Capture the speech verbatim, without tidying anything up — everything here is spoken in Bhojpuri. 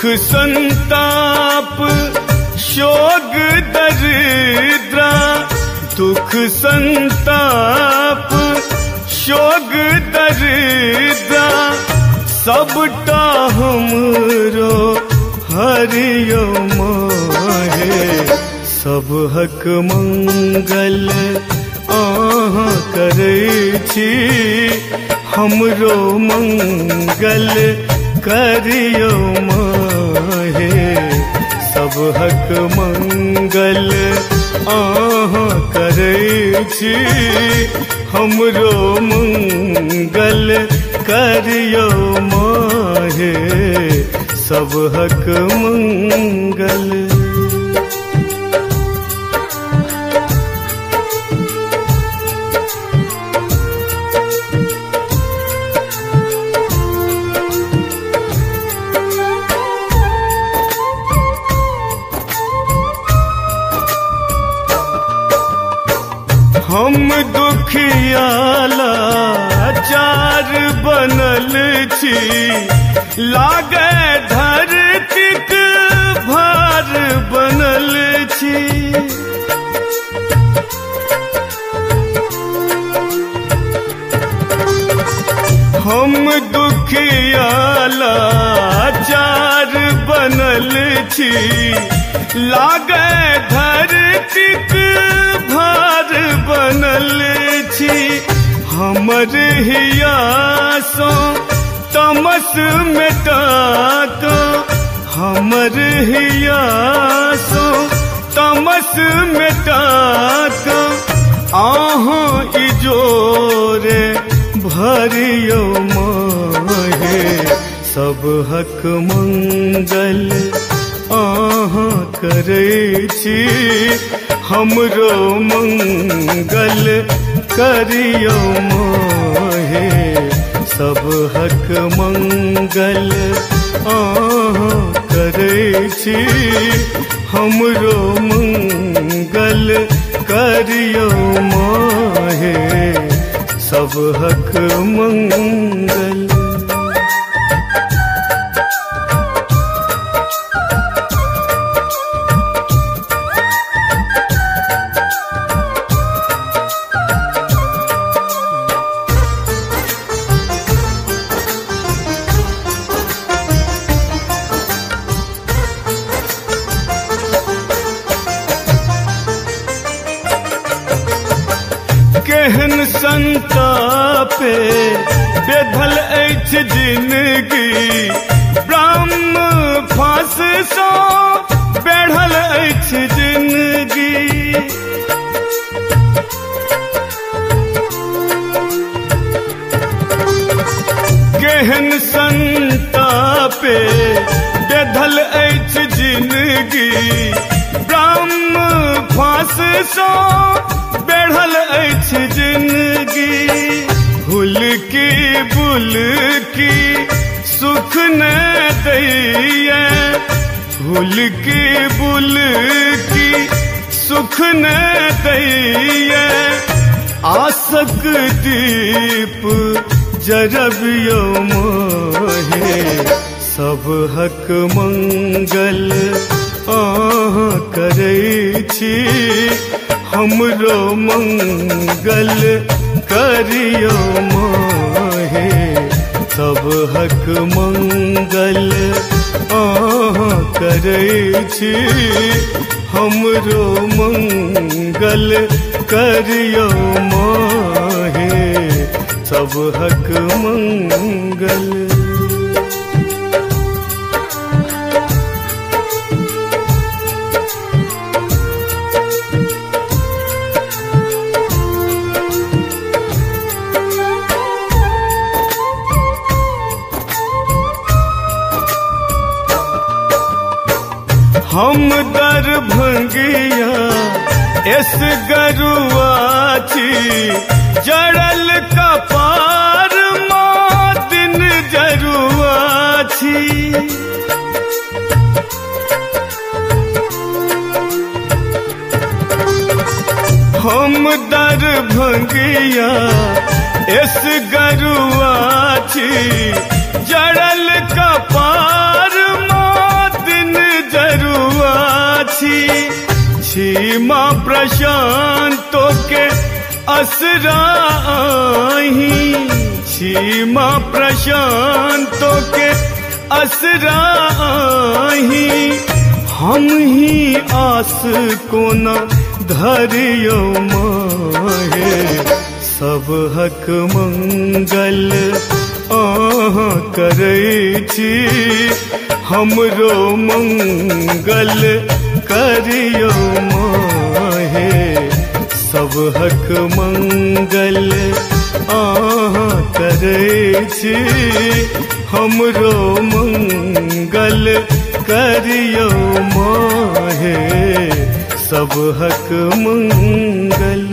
संताप शोक दरिद्रा, दुख संताप शोक दरिद्रा, सबटा हमरो हरियो माहे। सब हक मंगल अहाँ करै छी, हमरो मंगल करियो माहे। सब हक मंगल अहाँ करै छी, हमरो मंगल करियो माहे। सब हक मंगल। हम दुखियाला चार बनल छी, लागे धरतीक भार बनल छी। हम दुखियाला चार बनल छी, लागे धरतीक भार बनल छी। हमर हियासो तमस मिटाता, हमर हियासो तमस मिटाता, आहाँ इजोरे भरियो माहे। सब हक मंगल आहाँ करै छी, हमरो मंगल करियो माहे। सब हक मंगल आहाँ करै छी, हमरो मंगल करियो माहे। सब हक मंगल। केहन संतापे बेधल अछि जिंदगी, ब्रह्म फांस सँ बेढ़ल अछि जिंदगी। केहन संतापे बेधल अछि जिंदगी, ब्रह्म फांस सँ बेढ़ल अछि जिंदगी। भूल की भूल की सुख न दैये, भूल की भूल की सुख न दैये। आसक दीप जरबियो माहे। सब हक मंगल आहाँ करै छी, हमरो मंगल करियो माहे। सब हक मंगल आहाँ करै छी, हमरो मंगल करियो माहे। सब हक मंगल। हम दरभंगिया एस गरुआ छी, जड़ल कपार माँ दिन जरुआ छी। हम दरभंगिया एस गरुआ छी, जड़ल कपार माँ सीमा प्रशांतों के असराही, सीमा प्रशांतों के असराही, हम ही आस को न धरियो माहे, सब हक मंगल आहा करै छी, हमरो मंगल करियो माहे, सब हक मंगल आहा करै छी, हमरो मंगल करियो माहे, सब हक मंगल।